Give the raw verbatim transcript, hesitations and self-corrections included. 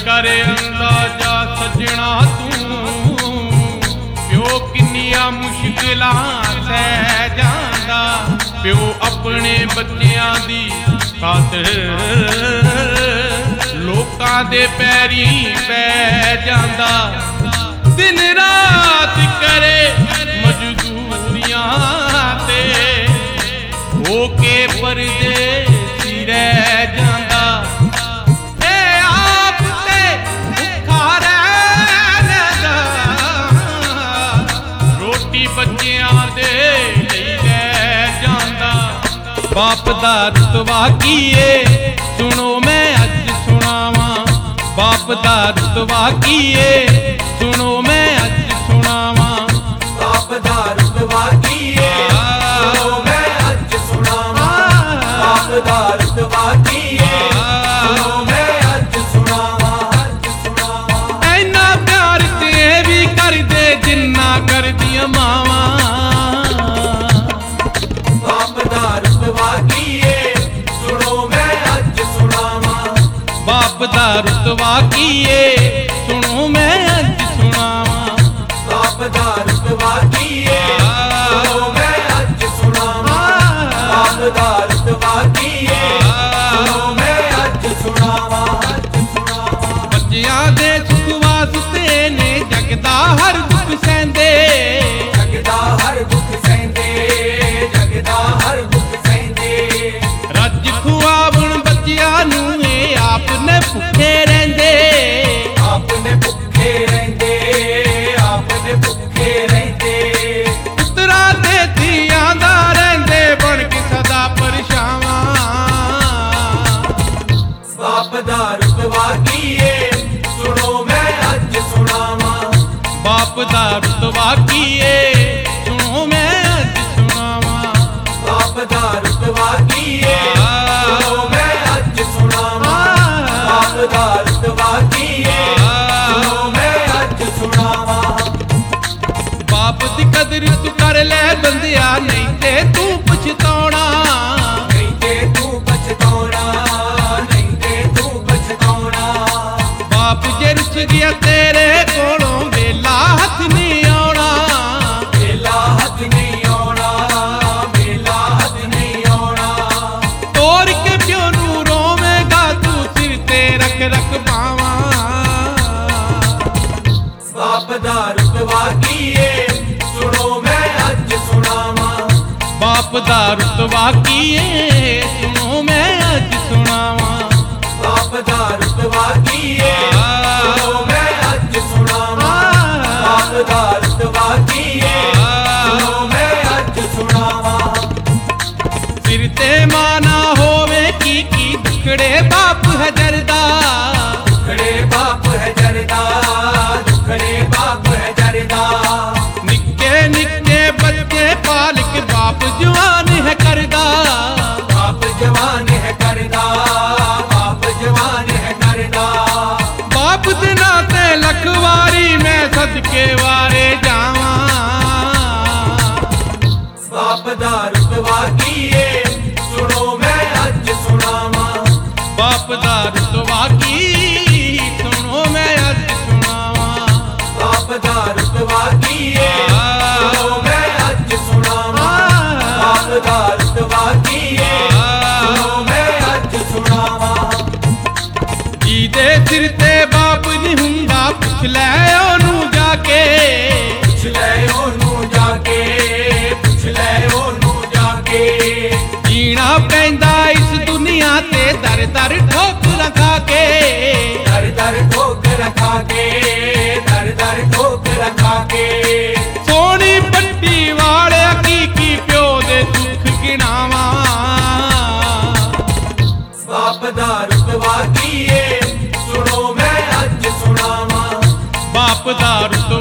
कर अंदाजा सजना तू प्यो किन्नियां मुश्किलां सह जांदा प्यो अपने बच्चियां दी खातर लोकां दे पैरी पै जांदा दिन रात करे मजदूरियां ते होके परदेसी रह जांदा ए आप ते भुखा रहंदा रोटी बच्चियां दे लई रह जांदा बाप दा रुतबा कीए सुनो मैं अज सुनावा बाप दा रुतबा कीए सुनो मैं अज सुनावा बाप दा रुतबा कीए सुनो मैं अज सुनावा बाप दा रुतबा कीए सुनो मैं अज सुनावा अज सुनावा ऐना प्यार ते भी कर दे जिन्ना कर दियां मावा बाप दा रुतबा कीए सुनो मैं अज सुनावा बाप दा रुतबा कीए सुनो मैं अज सुनावा बाप दा रुतबा कीए सुनो मैं अज सुनावा बाप दा रुतबा कीए सुनो मैं अज सुनावा अज सुनावा बच्चियां दे सुख वास्ते ने जगदा हर दुख सहंदे जगदा हर दुख सहंदे जगदा हर दुख सहंदे रज खुआवण बच्चियां नूं ए आपने भुखे रहंदे आपने भुखे रहंदे आपने भुखे रहंदे पुत्रा ते धीआं दा रहंदे बन के सदा परछावां बाप दा रुतबा कीए सुनो मैं अज सुनावा बाप दा रुतबा कीए सुनो मैं अज सुनावा बाप दा रुतबा कीए सुनो मैं अज सुनावा बाप दा रुतबा कीए सुनो मैं अज सुनावा बाप दी कदर तू कर ले बंदिया नहीं ते तू पछताउणा नहीं ते तू पछताउणा नहीं ते तू पछताउणा बाप जे रुस गया तेरे कोलों वेला हथ नहीं आउणा वेला हथ नहीं आउणा वेला हथ नहीं आउणा तोड़ के प्यो नूं रोवेगा तू सिर ते रख रख पावां बाप दा रुतबा कीए सुनो मैं अज सुनावा बाप दा रुतबा कीए सुनो मैं अज सुनावा बाप दा रुतबा कीए सुनो मैं अज सुनावा बाप दा रुतबा कीए सुनो मैं अज सुनावा सिर ते माना होवे की की दुखड़े बाप है जरदा दुखड़े बाप है जरदा दुखड़े बाप है जरदा निक्के निक्के बच्चे पालक बाप जवान है करदा बाप जवान है करदा बाप जवान है करदा बाप दे नाते लखवारी मैं सदके वारे जावां बाप दा रुतबा कीए सुनो मैं अज सुनावा बाप दा रुतबा की सुनो मैं अज सुनावा बाप दा रुतबा कीए सुनो मैं अज सुनावा बाप दा रुतबा कीए सुनो मैं अज सुनावा जी दे सिर ते बाप नहीं हुंदा पुछ ले ओनू जाके पुछ ले ओनू जाके पुछ ले ओनू जाके जीना पैंदा इस दुनिया ते दर दर ठोकर खा के दर दर ठोकर खा के दर दर ठोकर खा के सोनी पट्टी वाले की की प्यो दे दुख गिनावा बाप दा रुतबा कीए सुनो मैं अज सुनावा बाप दा रुतबा